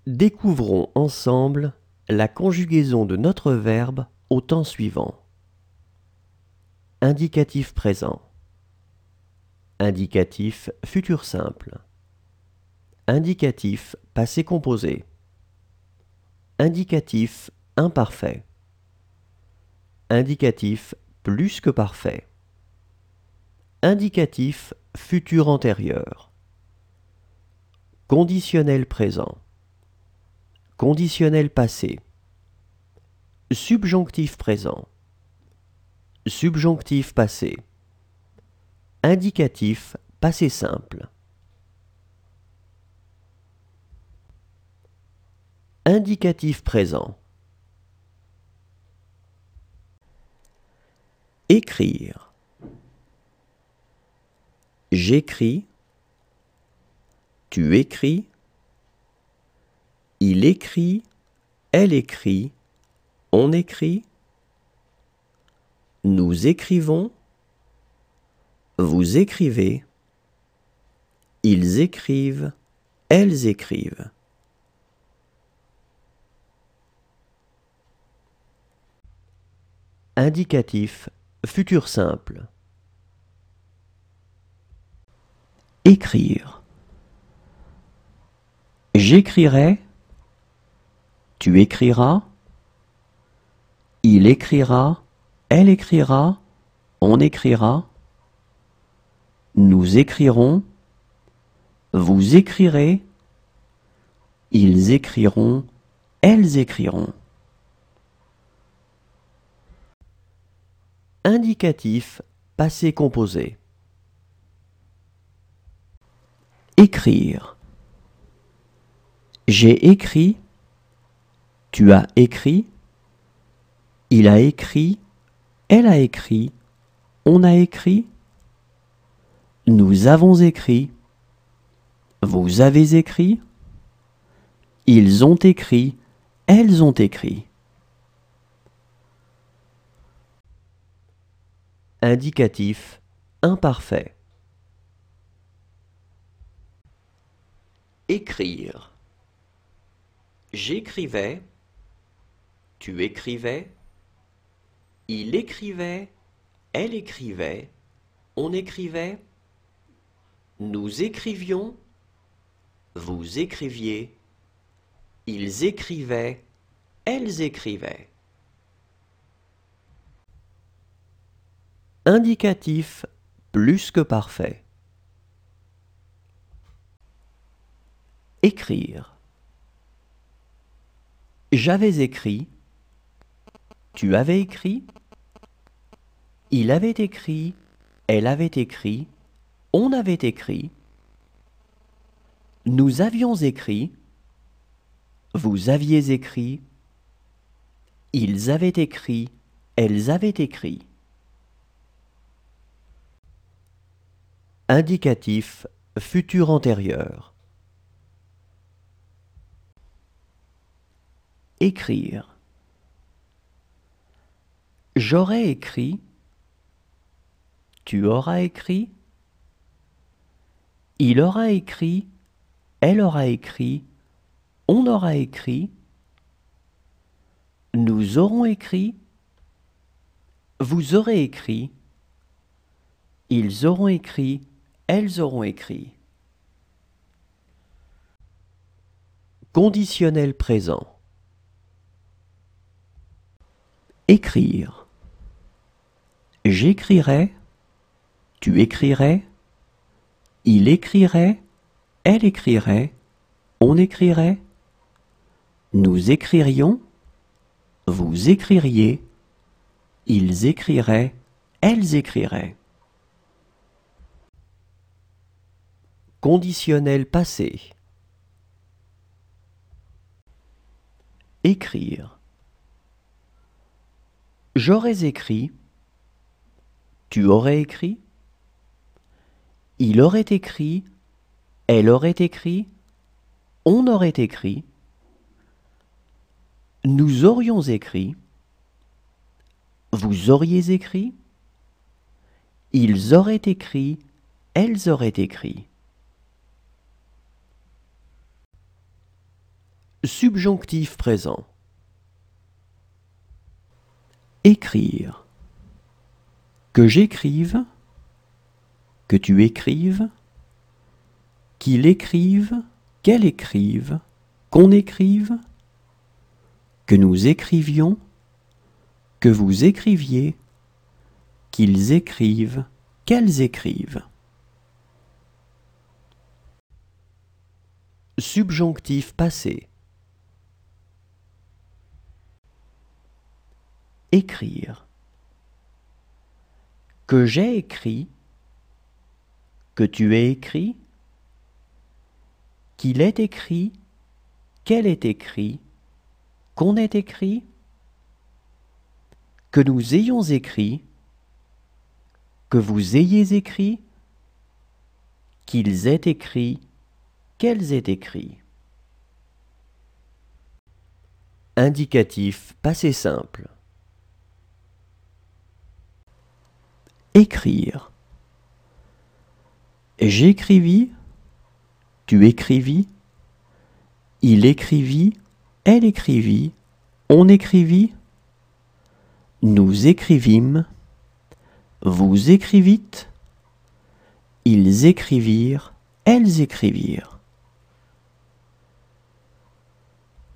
Découvrons ensemble la conjugaison de notre verbe au temps suivant. Indicatif présent. Indicatif futur simple. Indicatif passé composé. Indicatif imparfait. Indicatif plus que parfait. Indicatif futur antérieur. Conditionnel présent. Conditionnel passé. Subjonctif présent. Subjonctif passé. Indicatif passé simple. Indicatif présent. Écrire. J'écris. Tu écris. Il écrit. Elle écrit. On écrit. Nous écrivons. Vous écrivez. Ils écrivent. Elles écrivent. Indicatif futur simple. Écrire. J'écrirai. Tu écriras. Il écrira. Elle écrira. On écrira. Nous écrirons. Vous écrirez. Ils écriront. Elles écriront. Indicatif passé composé. Écrire. J'ai écrit. Tu as écrit. Il a écrit. Elle a écrit. On a écrit. Nous avons écrit. Vous avez écrit. Ils ont écrit. Elles ont écrit. Indicatif imparfait. Écrire. J'écrivais. Tu écrivais. Il écrivait. Elle écrivait. On écrivait. Nous écrivions. Vous écriviez. Ils écrivaient. Elles écrivaient. Indicatif plus que parfait. Écrire. J'avais écrit. Tu avais écrit. Il avait écrit. Elle avait écrit. On avait écrit. Nous avions écrit. Vous aviez écrit. Ils avaient écrit. Elles avaient écrit. Indicatif futur antérieur. Écrire. J'aurais écrit. Tu auras écrit. Il aura écrit. Elle aura écrit. On aura écrit. Nous aurons écrit. Vous aurez écrit. Ils auront écrit. Elles auront écrit. Conditionnel présent. Écrire. J'écrirai. Tu écrirais. Il écrirait. Elle écrirait. On écrirait. Nous écririons. Vous écririez. Ils écriraient. Elles écriraient. Conditionnel passé. Écrire. J'aurais écrit. Tu aurais écrit. Il aurait écrit. Elle aurait écrit. On aurait écrit. Nous aurions écrit. Vous auriez écrit. Ils auraient écrit. Elles auraient écrit. Subjonctif présent. Écrire. Que j'écrive, que tu écrives, qu'il écrive, qu'elle écrive, qu'on écrive, que nous écrivions, que vous écriviez, qu'ils écrivent, qu'elles écrivent. Subjonctif passé. Écrire. Que j'ai écrit, que tu aies écrit, qu'il ait écrit, qu'elle ait écrit, qu'on ait écrit, que nous ayons écrit, que vous ayez écrit, qu'ils aient écrit, qu'elles aient écrit. Indicatif passé simple. Écrire. J'écrivis, tu écrivis, il écrivit, elle écrivit, on écrivit, nous écrivîmes, vous écrivîtes, ils écrivirent, elles écrivirent.